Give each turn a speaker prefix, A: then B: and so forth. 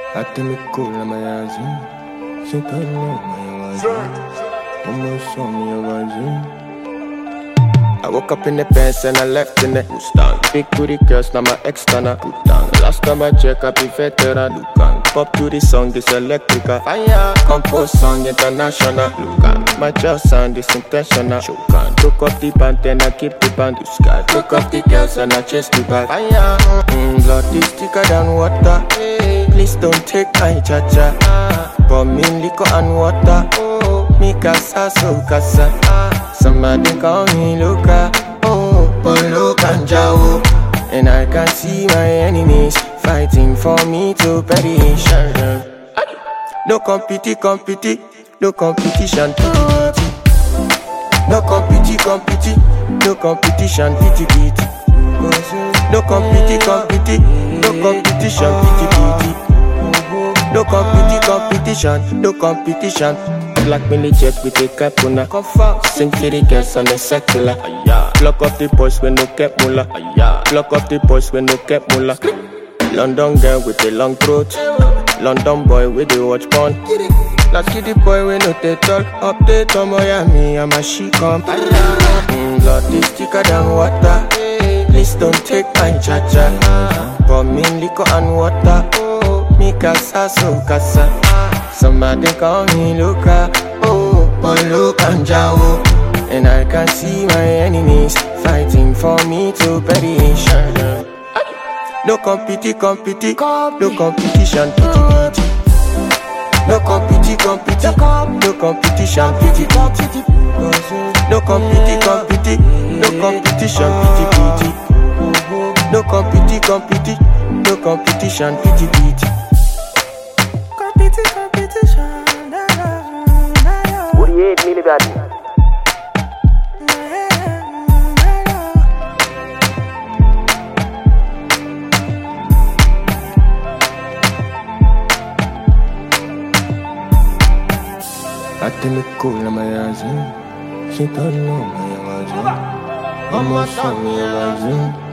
A: Atemeko na mayazin, sintano mayawazin, almost on me awazin. I woke up in the pants and I left in the Mustang. Big booty girls, now my external Bhutan. Last time I check, I be veteran Lucan. Pop to the song, this electrical fire. Compose song, international Lucan. My jail sound is intentional Shokan. Took up the band, then I keep the band to sky. Took up the girls and I chase the bag fire. Blood is thicker than water. Please don't take my cha-cha. Pour me liquor and water. Me casa, so casa. Somebody call me Luca, Polo Kanjao. And I can see my enemies fighting for me to perish. No competition, no competition, no competition, no competition, no competition, no competition. Black Millie check with a capuna. Sing for the girls on the secular. Block up the boys when no cap mula. Block up the boys when no cap mula. London girl with a long throat. London boy with the watch porn. Last kitty boy with no tall. Update on Miami, I'm a she come. Blood is thicker than water. Please don't take my cha-cha. Pour me liquor and water. Me casa, so casa. Somebody call me Luca, Polo Kanjao. And I can see my enemies fighting for me to perish. No competition, no competition, no competition, no competition, no competition, no competition, no competition. What do you hate, Millie Daddy? Atemeko na mayazin, sintano mayawazin, almost on me awazin.